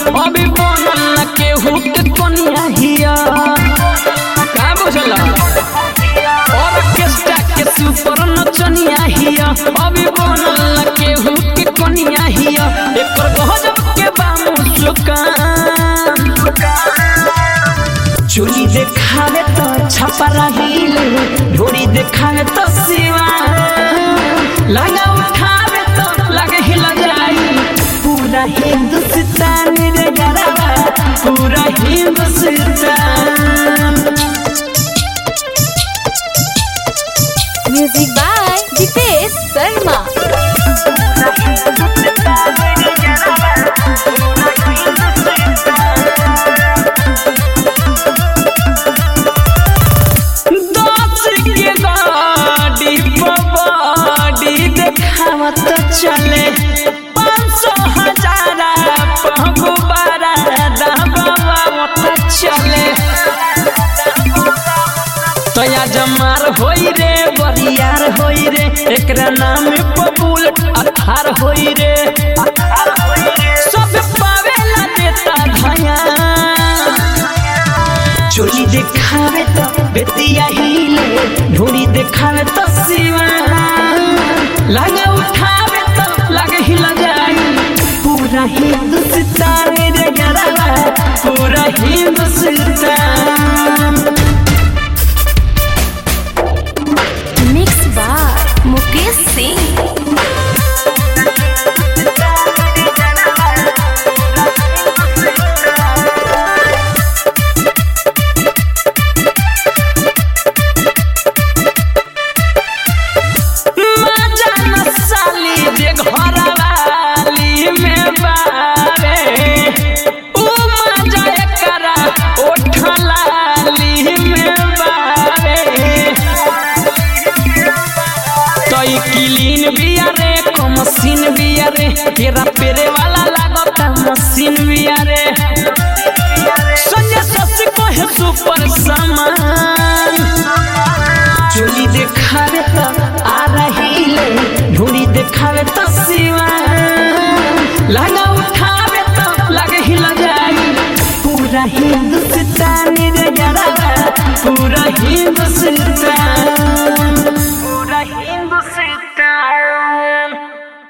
अभी बनल न केहू के कनिया हिया का बुझला ऑर्केस्ट्रा के सुपर नचनिया हिया अभी बनल न केहू के कनिया हिया एकर गजब के बामु सुकान चोरी देखावे तो छपा रहीले ढोरी देखावे तो सिवा लगा उठावे तो लगे हिल जाई पूरा हिंदुस्तान रे गरबा पूरा हिंदुस्तान। Music by Deepesh Sharma. तो चले 500,000 पहुबारा दाबा चले तया जमार होई रे बरियार होई रे एकरा नाम पबुल अथार होई रे सब पावेला देता धया चोरी देखावे तो बेतिया हिले ढोरी देखावे तो सिवा लगा उठावे तो लगे हिल जाई पूरा हिंदुस्तान रे गरबा पूरा Hindustan. Mix by Mukesh Singh. Clean बिया रे मशीन बिया रे तेरा पेरे वाला लागता मशीन बिया रे संजय शशि को है सुपर सामान चोली देखावे तो आ रही ले ढोरी देखावे तो सिवा लगा उठावे तो लगे हिल जाई पूरा हिंदुस्तान रे गरबा पूरा हिंदुस्तान पूरा हिंदुस्तान।